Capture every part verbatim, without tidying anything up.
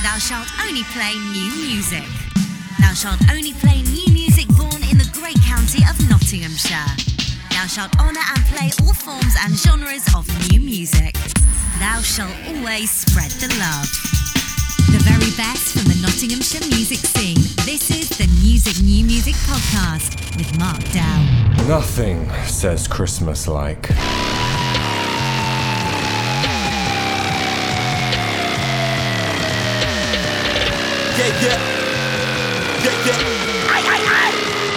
Thou shalt only play new music. Thou shalt only play new music born in the great county of Nottinghamshire. Thou shalt honour and play all forms and genres of new music. Thou shalt always spread the love. The very best from the Nottinghamshire music scene. This is the Music New Music Podcast with Mark Dow. Nothing says Christmas like. Yeah, yeah. Yeah, yeah. Aye, aye, aye.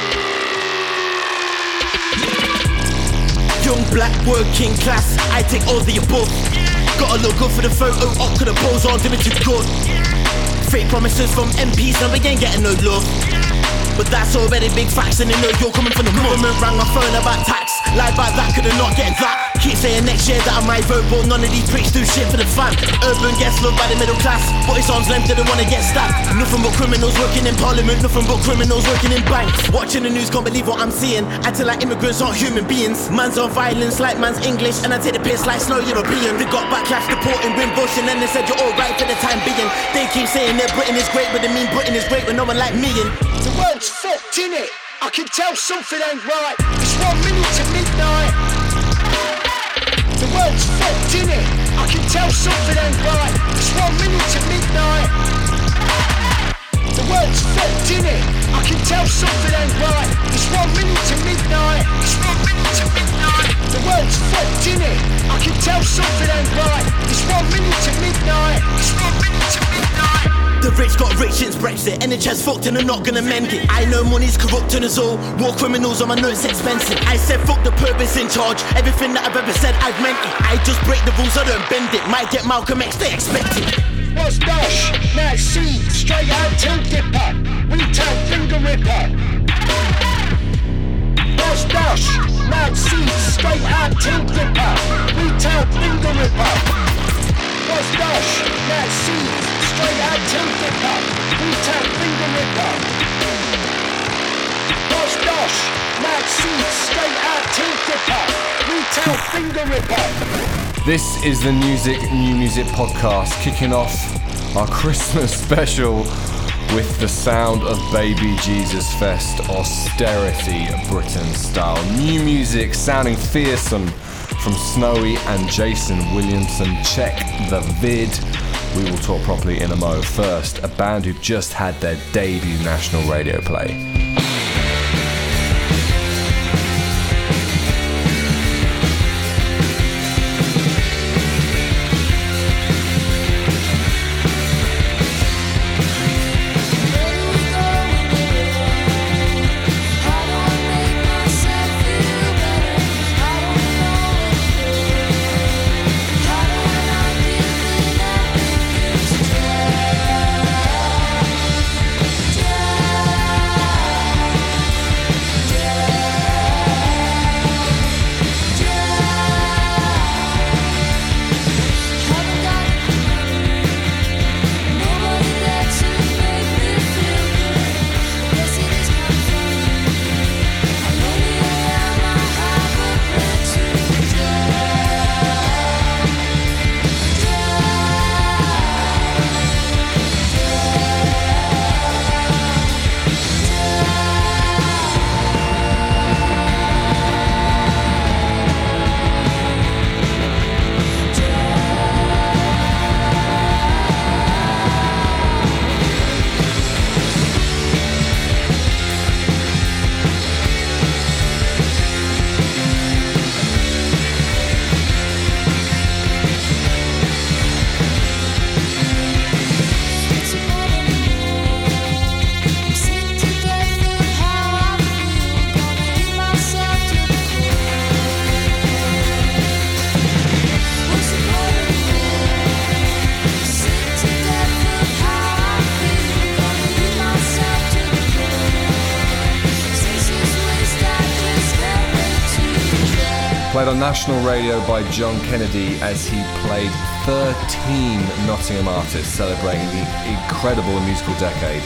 Young black working class, I take all the above. Gotta look good for the photo op, cause the pose aren't doing too good. Fake promises from M Ps, now we ain't getting no love. But that's already big facts, and they know you're coming from the government. Rang my phone about tax, lied about that, could've not get that. Keep saying next year that I might vote, but none of these pricks do shit for the fam. Urban gets loved by the middle class, but his arms length didn't wanna get stabbed. Nothing but criminals working in parliament, nothing but criminals working in banks. Watching the news, can't believe what I'm seeing. Acting like immigrants aren't human beings. Man's on violence like man's English, and I take the piss like snow European. They got backlash deporting Wimbush, and then they said you're alright for the time being. They keep saying that Britain is great, but they mean Britain is great with no one like me. And the world's fucked, innit? I can tell something ain't right. It's one minute to midnight. The world's fucked, innit? I can tell something ain't right. It's one minute to midnight. The world's fucked, innit? I can tell something ain't right. It's one minute to midnight. It's one minute to midnight. The world's fucked, innit? I can tell something ain't right. It's one minute to midnight. It's one minute to midnight. The rich got rich since Brexit, N H S fucked and they're not gonna mend it. I know money's corrupting us all, war criminals on my notes expensive. I said fuck the purpose in charge, everything that I've ever said I've meant it. I just break the rules, I don't bend it, might get Malcolm X, they expect it. What's dash? Now see, straight out till dipper, we tell finger ripper. What's dash? Now see, straight out till dipper, we tell finger ripper. What's dash? Now see, straight out till dipper, we tell finger ripper. What's dash? Now see, straight out till dipper, we tell finger ripper. This is the Music New Music Podcast, kicking off our Christmas special with the sound of Baby Jesus Fest, austerity Britain style. New music sounding fearsome from Snowy and Jason Williamson. Check the vid. We will talk properly in a mo. First, a band who've just had their debut national radio play. Played on national radio by John Kennedy as he played thirteen Nottingham artists celebrating the incredible musical decade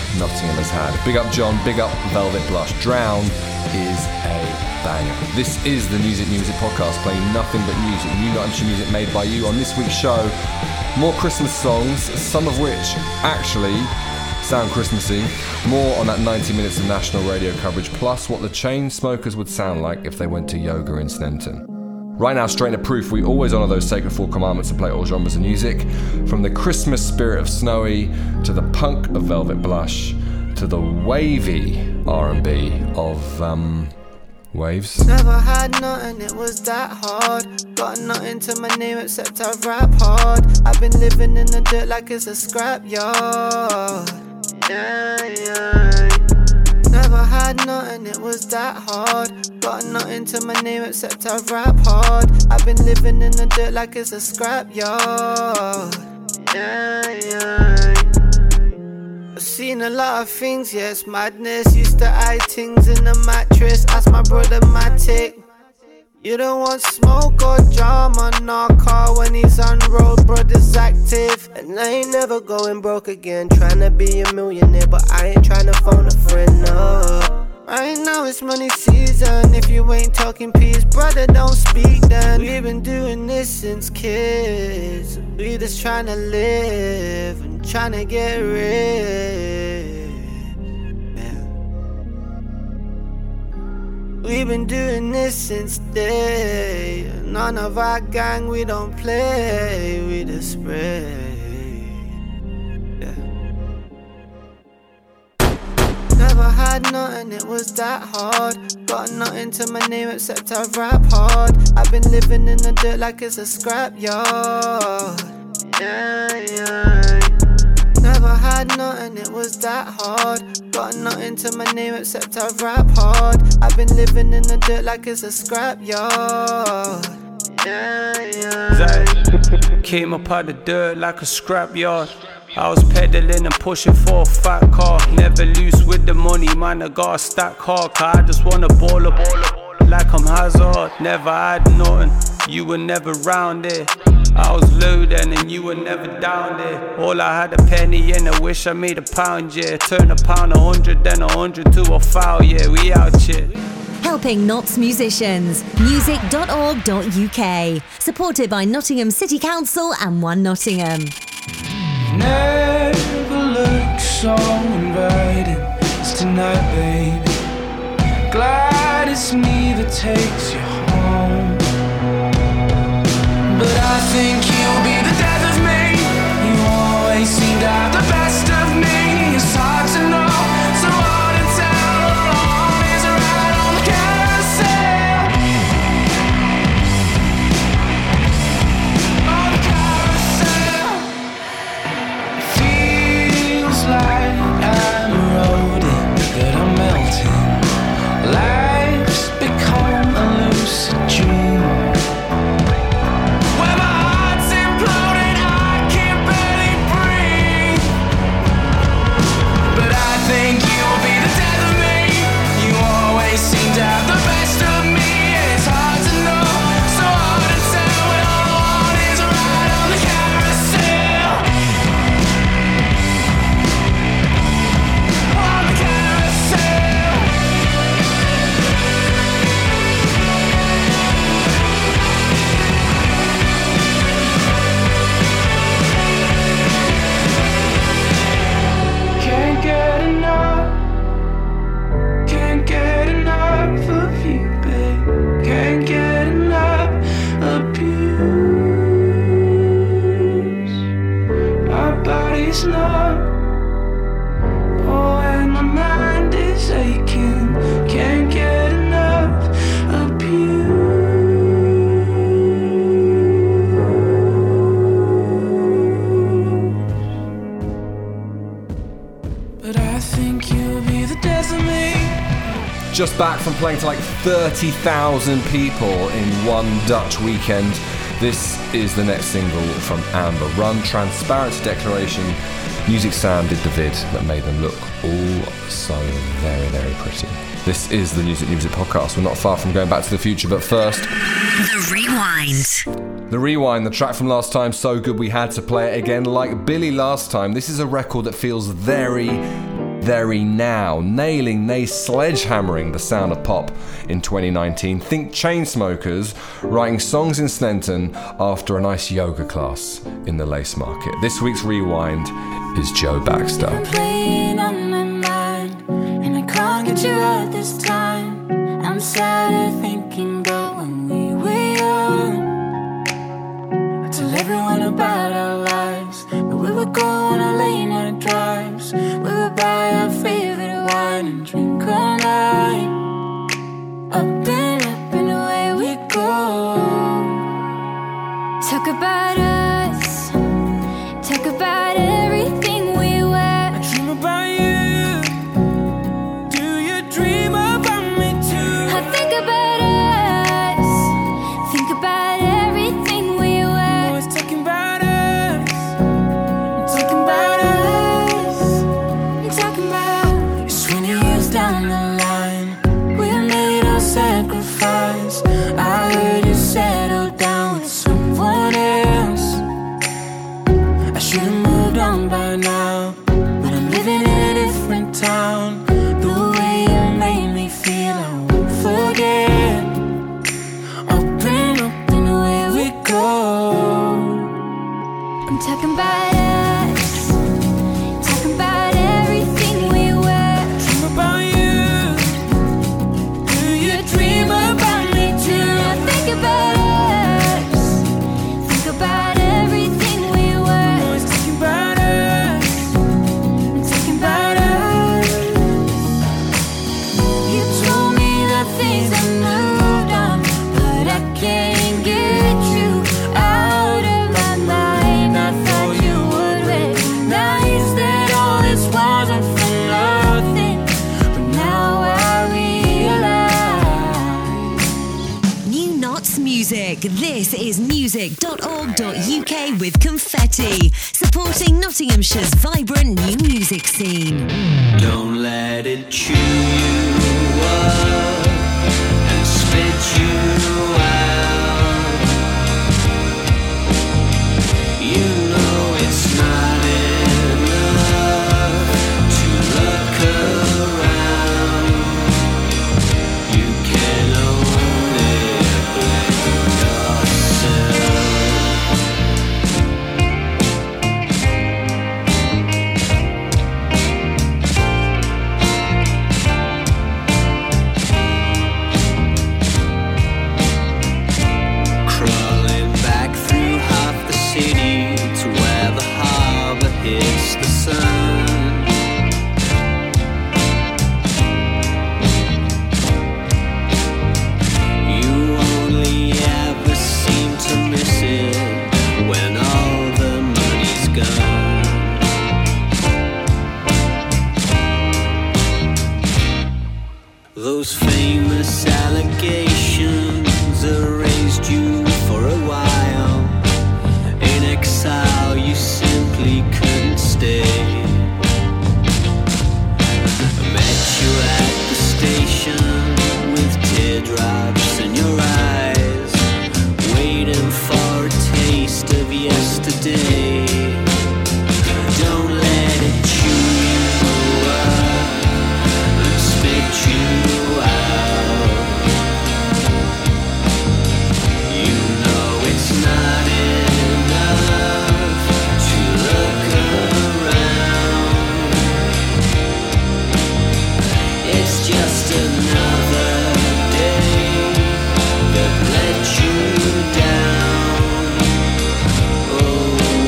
Nottingham has had. Big up John, big up Velvet Blush. Drown is a banger. This is the Music Music Podcast, playing nothing but music, new Nottinghamshire music made by you. On this week's show, more Christmas songs, some of which actually sound Christmassy. More on that ninety minutes of national radio coverage, plus what the Chainsmokers would sound like if they went to yoga in Sneinton. Right now, straight into Proof, we always honour those sacred four commandments and play all genres of music, from the Christmas spirit of Snowy, to the punk of Velvet Blush, to the wavy R and B of, um, Waves. Never had nothing, it was that hard. Got nothing to my name except I rap hard. I've been living in the dirt like it's a scrapyard. Yeah, yeah. Never had nothing, it was that hard. Got nothing to my name except I rap hard. I've been living in the dirt like it's a scrapyard. Yeah, yeah. I've seen a lot of things, yes, madness. Used to hide things in the mattress. Ask my brother Matic. You don't want smoke or drama, nah, car when he's on road, brother's active. And I ain't never going broke again, tryna be a millionaire, but I ain't tryna phone a friend, no. Right now it's money season, if you ain't talking peace, brother, don't speak then. We've been doing this since kids, we just tryna live and tryna get rich. We've been doing this since day. None of our gang, we don't play, we just spray. Yeah. Never had nothing, it was that hard. Got nothing to my name except I rap hard. I've been living in the dirt like it's a scrapyard. Yeah, yeah. Never had nothing, it was that hard. Got nothing to my name except I rap hard. I've been living in the dirt like it's a scrapyard. Yeah, yeah. Came up out the dirt like a scrapyard. I was pedaling and pushing for a fat car. Never loose with the money, man, I got a stack hard. Cause I just wanna ball up like I'm Hazard. Never had nothing, you were never round there. I was low then and you were never down there. All I had a penny and I wish I made a pound, yeah. Turn a pound a hundred, then a hundred to a foul, yeah. We out here. Helping Notts musicians. music dot org dot U K. Supported by Nottingham City Council and One Nottingham. Never looked so inviting as tonight, baby. Glad it's me that takes you home. But I think you'll be the death of me. You always seem to have the best of me. It's hard to know, so hard to tell. All is right on the carousel. On the carousel. Feels like I'm eroding, that I'm melting. Life's become a lucid dream. Just back from playing to like thirty thousand people in one Dutch weekend. This is the next single from Amber Run, Transparency Declaration. Music Sam did the vid that made them look all so very, very pretty. This is the Music Music Podcast. We're not far from going back to the future, but first... The Rewind. The Rewind, the track from last time, so good we had to play it again. Like Billy last time, this is a record that feels very... Very Now, nailing, nay sledgehammering the sound of pop in twenty nineteen. Think Chainsmokers writing songs in Sneinton after a nice yoga class in the Lace Market. This week's Rewind is Joe Baxter. I'm playing on my mind, and I can't get you out this time. I'm sad of thinking about when we were young. I tell everyone about our lives, but we would go on our late night drives. We would buy our favorite wine and drink all night. Up and up and away we go. Talk about us, talk about everything we were. I dream about you. Do you dream about me too? I think about us, think about everything we were. Always talking about us, talking about us, talking about. It's twenty years down the line, we made our sacrifice. I heard you settled down with someone else. I should've moved on by now, but I'm living in a different town. The way you made me feel, I won't forget. Up and up and away we go. I'm talking about us, talking about everything we were. Dream about you. Do you dream about me too? I think about us, think about everything we were. Always talking about us, talking about us. You told me the things I moved on, but I can't get you out of my mind. I thought you would recognize that all this wasn't for nothing, but now I realize. New Knots Music. This is music dot org dot U K with Confetti, supporting Nottinghamshire's vibrant new music scene. Don't let it chew you up and spit you out. You know it's not enough to look around. You can only blame yourself. Crawling back through half the city to where the harbour hits the sun. You only ever seem to miss it when all the money's gone. Those famous allegations erased you for a while. In exile, you simply couldn't stay. I met you at the station with teardrops in your eyes, waiting for a taste of yesterday. Don't let it chew you up and spit you out. You know it's not enough to look around. It's just another day that let you down. Oh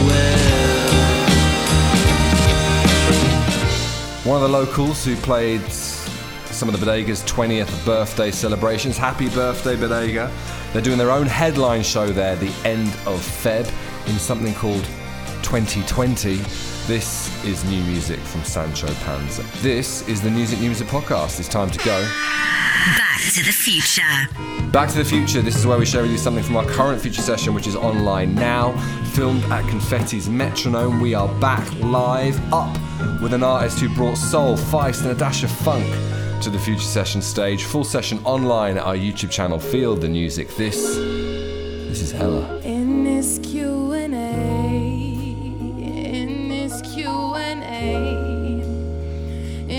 well. One of the locals who played some of the Bodega's twentieth birthday celebrations. Happy birthday, Bodega. They're doing their own headline show there the end of Feb in something called twenty twenty. This is new music from Sancho Panza. This is the Music New Music Podcast. It's time to go Back to the future. Back to the Future. This is where we share with you something from our current Future session, which is online now, filmed at Confetti's Metronome. We are back live, up with an artist who brought soul, feist and a dash of funk to the Future session stage. Full session online at our YouTube channel, Feel the Music. This, this is Hella. In this Q and A, in this Q and A,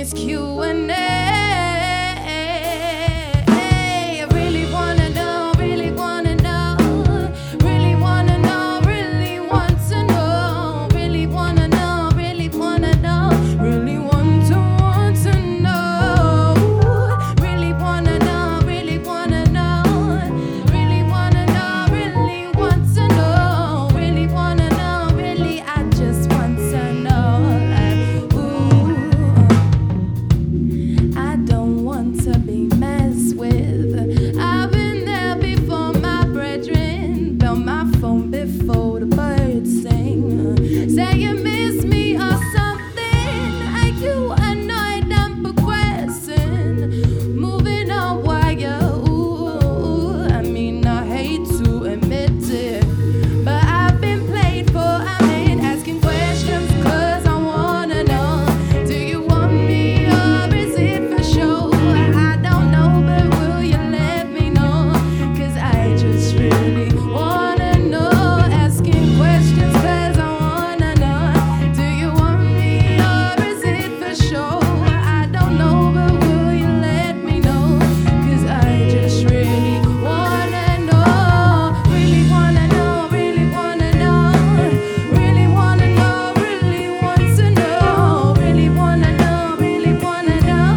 this Q and A. I really wanna know, really wanna know, really wanna know, really want to know, really wanna know, really wanna know, really want to want to know, really wanna know, really wanna know, really wanna know, really want to know, really wanna know, really I just want to know, like ooh, I don't want to be messed with. I've been there before, my brethren, bell my phone before the birds sing, say you miss me or something, are you annoyed I'm progressing, moving on while you ooh, I mean I hate to admit it, but I've been played for, I'm in asking questions cause I wanna know, do you want me or is it for show? I don't know, but will you let me know? Cause I just really wanna know, asking questions cause I wanna know, do you want me or is it for show? I don't know, but will you let me know? Cause I just really wanna know, really wanna know, really wanna know, really wanna know, really want to know, really wanna know, really wanna know,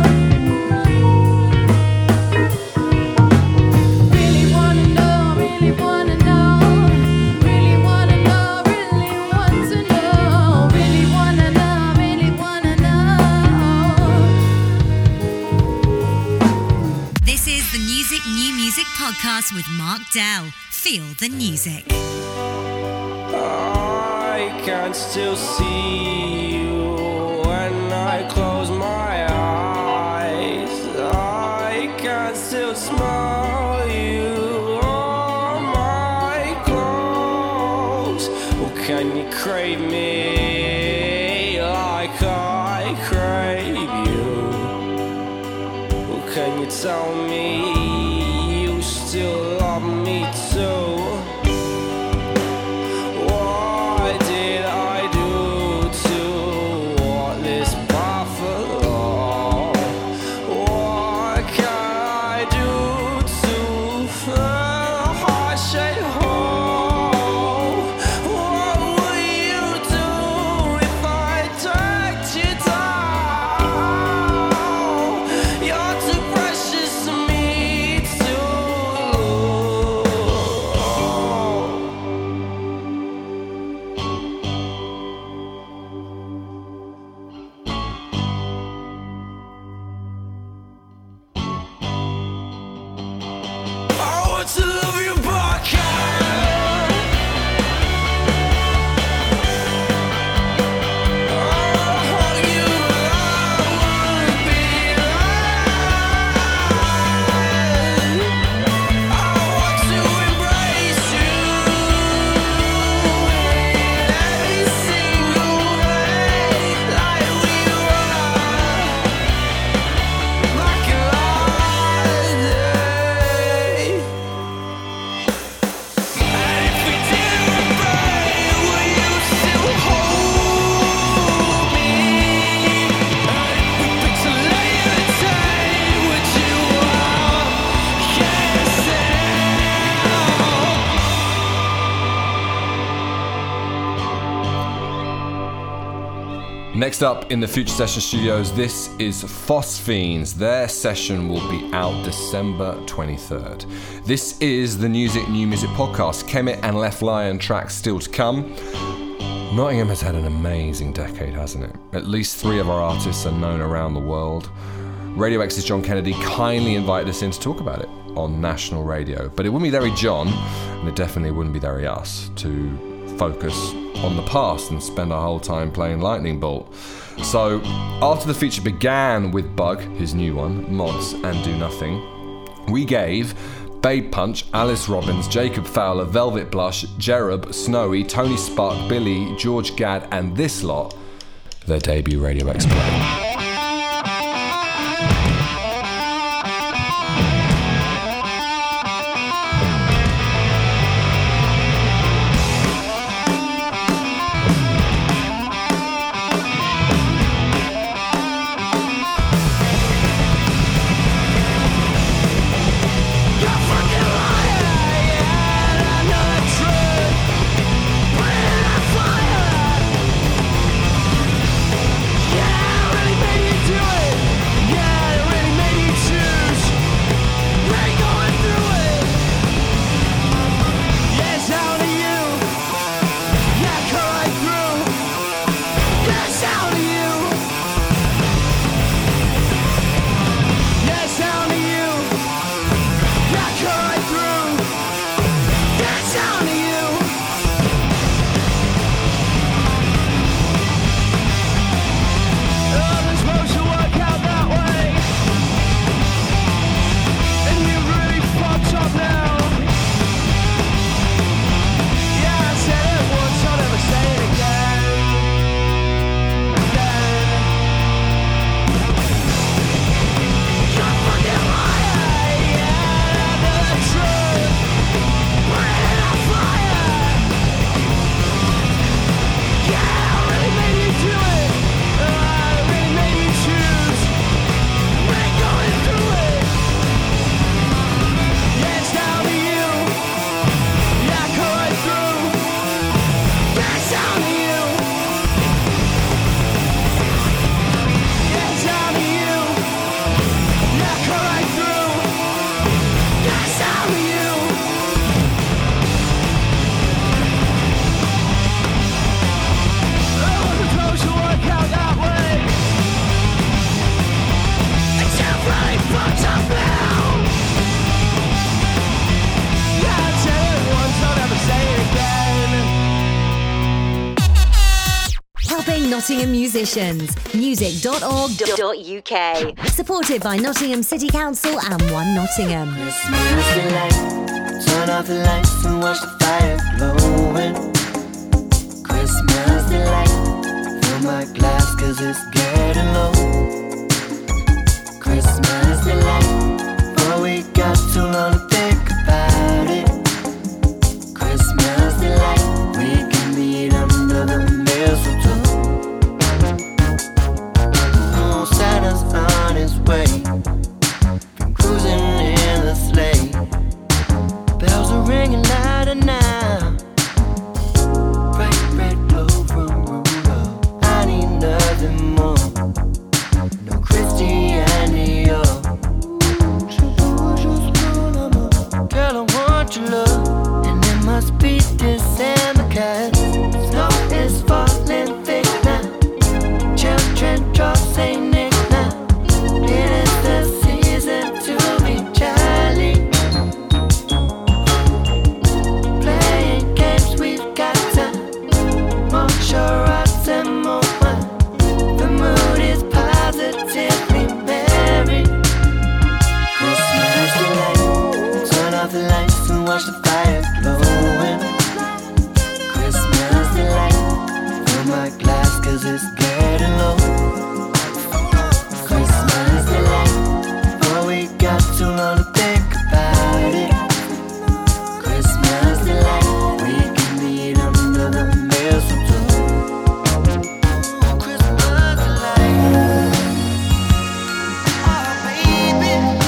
really wanna know, really wanna know, really wanna know, really want to know, really wanna know, really wanna know. This is the Music New Music Podcast with Mark Dell. Feel the music. I can still see you when I close my eyes. I can still smell you on my clothes. Or can you crave me like I crave you? Or can you tell me you still love me too? What did I do to want this buffalo? What can I do to fill a heart-shaped hole? What would you do if I dragged you down? You're too precious to me to I want to love you, but I can't. I'll hug you, but I won't be lying. I want to embrace you in every single way, like we were, like a holiday. And if we didn't break, will you still hold me? And if we pixelate the day, would you all kiss it? Next up in the Future Session Studios, this is Phosphenes. Their session will be out December twenty-third. This is the Music New Music Podcast. Kemet and Left Lion tracks still to come. Nottingham has had an amazing decade, hasn't it? At least three of our artists are known around the world. Radio X's John Kennedy kindly invited us in to talk about it on national radio. But it wouldn't be very John, and it definitely wouldn't be very us, to focus on the past and spend our whole time playing Lightning Bolt. So after the feature began with Bug, his new one, Mods and Do Nothing, we gave Babe Punch, Alice Robbins, Jacob Fowler, Velvet Blush, Jerub, Snowy, Tony Spark, Billy, George Gadd and this lot their debut Radio X play. Nottingham musicians. music dot org dot U K. Supported by Nottingham City Council and One Nottingham. Christmas delight, turn off the lights and watch the fire glowing. Christmas delight, fill my glass cause it's getting low. Christmas delight, before we got too long to think about it. Christmas delight, we can meet under the mistletoe. Oh, Santa's on his way, been cruising in the sleigh. Bells are ringing louder now. Bright red glow from Rudolph. I need nothing more. No Christianity, oh. Girl, I want your love, and it must be December 'cause snow is falling thick now. Children draw Saint Nick now. It is the season to be jolly. Playing games, we've got time. More charades and more wine. The mood is positively merry. Christmas delight, turn off the lights and watch the fire glowing. Christmas delight, fill my glass cause it's getting low. Christmas delight, before we got too long to think about it. Christmas delight, we can meet under the mistletoe. Christmas delight, oh baby.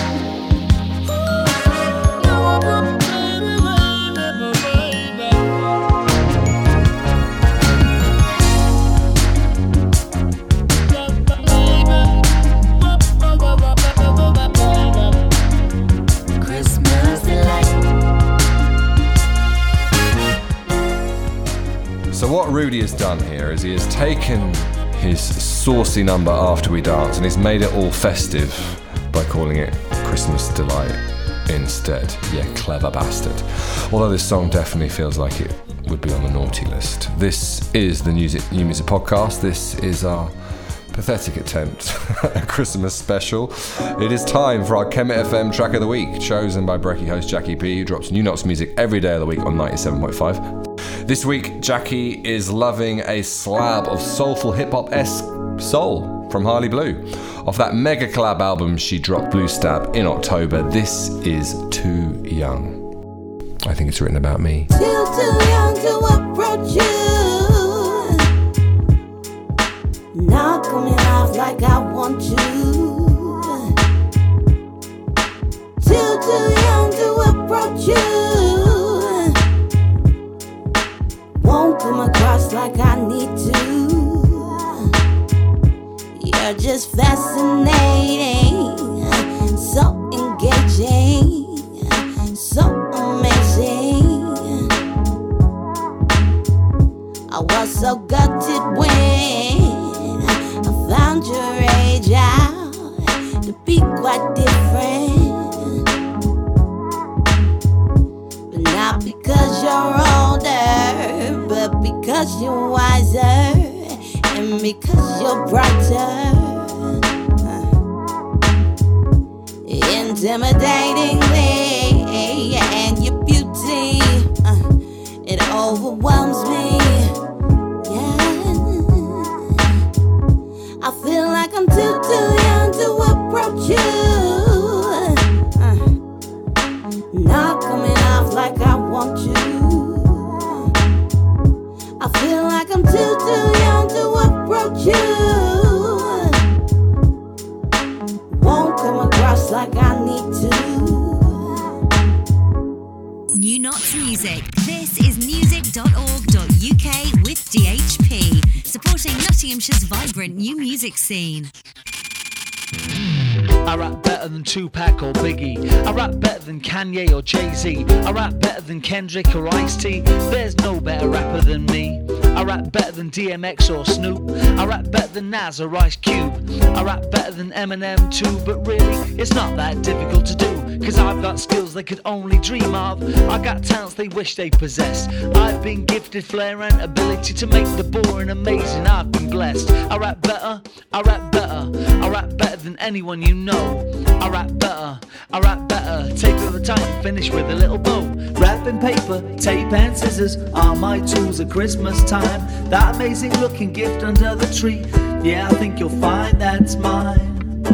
Christmas delight. So what Rudy has done here is he has taken his saucy number After We Dance and he's made it all festive by calling it Christmas Delight instead. Yeah, clever bastard. Although this song definitely feels like it would be on the naughty list. This is the Music, New Music Podcast. This is our pathetic attempt at a Christmas special. It is time for our Kemet F M Track of the Week, chosen by Brekkie host Jackie P, who drops New Nox music every day of the week on ninety-seven point five. This week, Jackie is loving a slab of soulful hip-hop-esque soul from Harley Blue. Off that mega collab album she dropped, Blue Stab, in October, this is Too Young. I think it's written about me. Still too young to approach you. Not coming off like I want you. Still too young to approach you. Won't come across like I need to. You're just fascinating, so engaging, so amazing. I was so gutted when I found your age out to be quite different. But not because you're older, but because you're wiser and because you're brighter. Intimidatingly, and your beauty, uh, it overwhelms me. Yeah, I feel like I'm too, too young to approach you. Uh, not coming off like I want you. I feel like I'm too, too young to approach you. Won't come across like I need to. New Nox Music. This is music dot org dot U K with D H P, supporting Nottinghamshire's vibrant new music scene. I rap better than Tupac or Biggie. I rap better than Kanye or Jay-Z. I rap better than Kendrick or Ice-T. There's no better rapper than me. I rap better than D M X or Snoop. I rap better than Nas or Ice Cube. I rap better than Eminem too, but really, it's not that difficult to do. Cause I've got skills they could only dream of. I got talents they wish they possessed. I've been gifted flair and ability to make the boring amazing. I've been blessed. I rap better, I rap better, I rap better than anyone you know. I rap better, I rap better. Take all the time, finish with a little bow. Rapping paper, tape and scissors are my tools at Christmas time. That amazing looking gift under the tree, yeah, I think you'll find that's mine.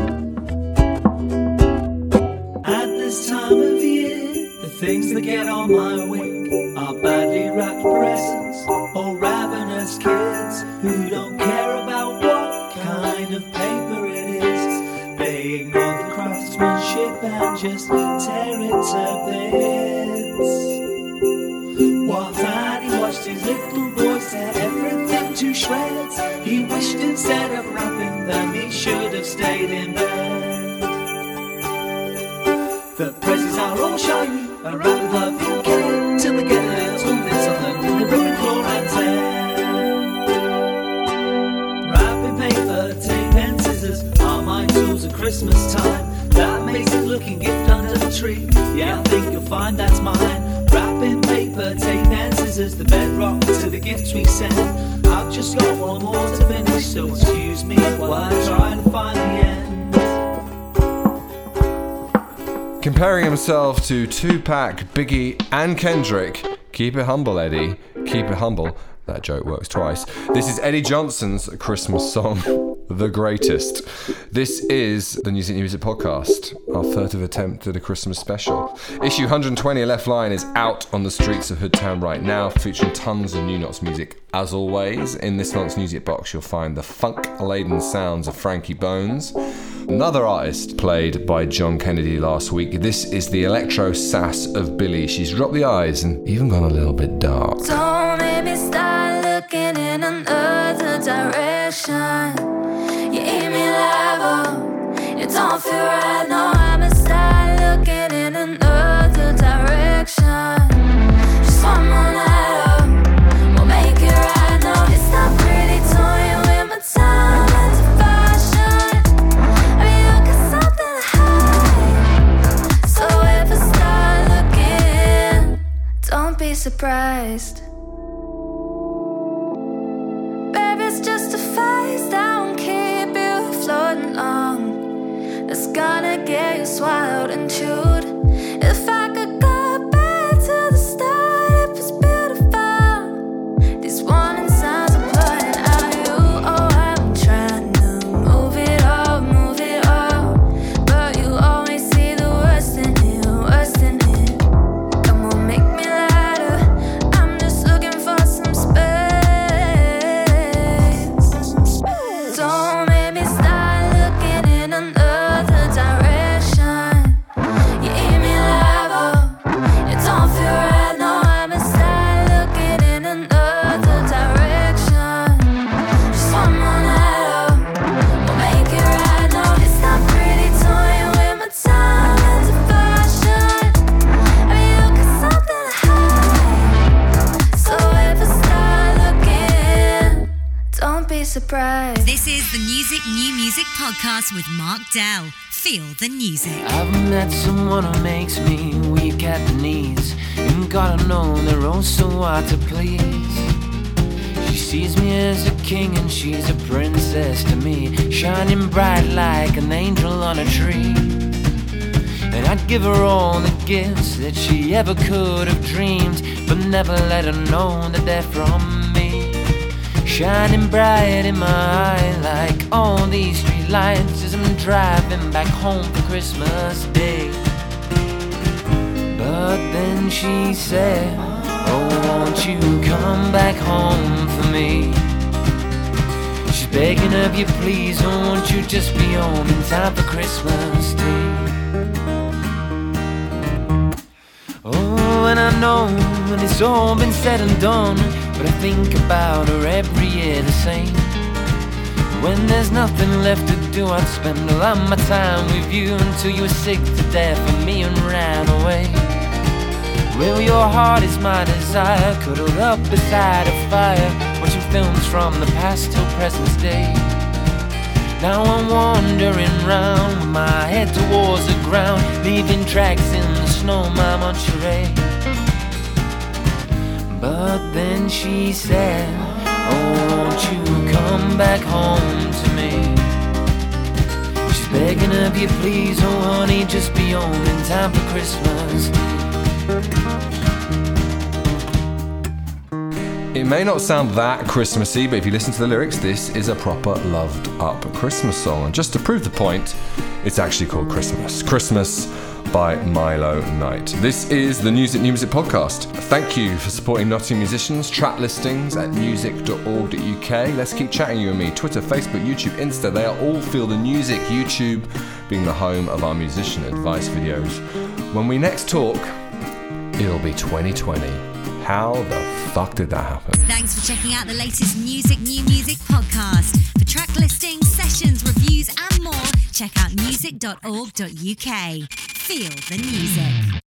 At this time of year, the things that get on my wing are badly wrapped presents or ravenous kids who don't care about what kind of paper it is. They ignore the craftsmanship and just tear it to bits. While Daddy watched his little boys tear everything to shreds, he wished instead of wrapping them he should have stayed in bed. The presents are all shiny and wrapped with love and care, till they get a little bits on them and they ruin claw and tear. Wrapping paper, tape and scissors are my tools at Christmas time. That amazing looking gift under the tree, yeah, I think you'll find that's mine. Wrapping paper, tape and scissors, the bedrock to the gifts we send. I've just got one more to finish, so excuse me while I try to find the end. Comparing himself to Tupac, Biggie and Kendrick. Keep it humble, Eddie. Keep it humble. That joke works twice. This is Eddie Johnson's Christmas song, The Greatest. This is the Music New Music Podcast, our third attempt at a Christmas special. Issue one hundred twenty, Left Line, is out on the streets of Hoodtown right now, featuring tons of New Nots music. As always, in this month's music box, you'll find the funk-laden sounds of Frankie Bones. Another artist played by John Kennedy last week. This is the electro sass of Billie. She's dropped the eyes and even gone a little bit dark. Don't make me start looking in another direction. You eat me level, it don't feel right. No, I'ma start looking in another direction. Just one more night up, we'll make it right. No, it's not pretty toying with my time and fashion. I be looking something high. So if I start looking, don't be surprised. Baby, it's just a phase that won't keep you floating long. That's gonna get you swallowed and chewed. If I could go back to the start, it was beautiful. These warning signs are blurring out you. Oh, I'm trying to move it all, move it all, but you always see the worst in it, worst in it. Come on, make me lighter. I'm just looking for some space. Don't make me start looking in another direction. You eat me level, it don't feel right. No, I'ma start looking in another direction. Just one more night up, we'll make it right. No, it's not pretty toying with my time and fashion. I be looking something high. So if I start looking, don't be surprised. This is the Music New Music Podcast with Mark Dell. Feel the music. I've met someone who makes me weak at the knees. You gotta know they're all so hard to please. She sees me as a king and she's a princess to me, shining bright like an angel on a tree. And I'd give her all the gifts that she ever could have dreamed, but never let her know that they're from me. Shining bright in my eye like all these street lights as I'm driving back home for Christmas Day. But then she said, oh, won't you come back home for me? She's begging of you, please, oh, won't you just be home in time for Christmas Day? Oh, and I know when it's all been said and done, but I think about her every year the same. When there's nothing left to do, I'd spend all of my time with you until you were sick to death of me and ran away. Well, your heart is my desire, cuddled up beside a fire, watching films from the past till present day. Now I'm wandering round with my head towards the ground, leaving tracks in the snow, my Monterey. But then she said, oh, won't you come back home to me? She's begging of you, please, oh honey, just be home in time for Christmas. It may not sound that Christmassy, but if you listen to the lyrics, this is a proper loved up Christmas song. And just to prove the point, it's actually called Christmas. Christmas by Milo Knight. This is the Music New Music podcast. Thank you for supporting Nottingham musicians. Track listings at music dot org dot U K. Let's keep chatting, you and me. Twitter, Facebook, YouTube, Insta, they are all Feel the Music. YouTube being the home of our musician advice videos. When we next talk, it'll be twenty twenty. How the fuck did that happen? Thanks for checking out the latest Music New Music podcast. For track listings, sessions, reviews and more, check out music dot org dot U K. Feel the music.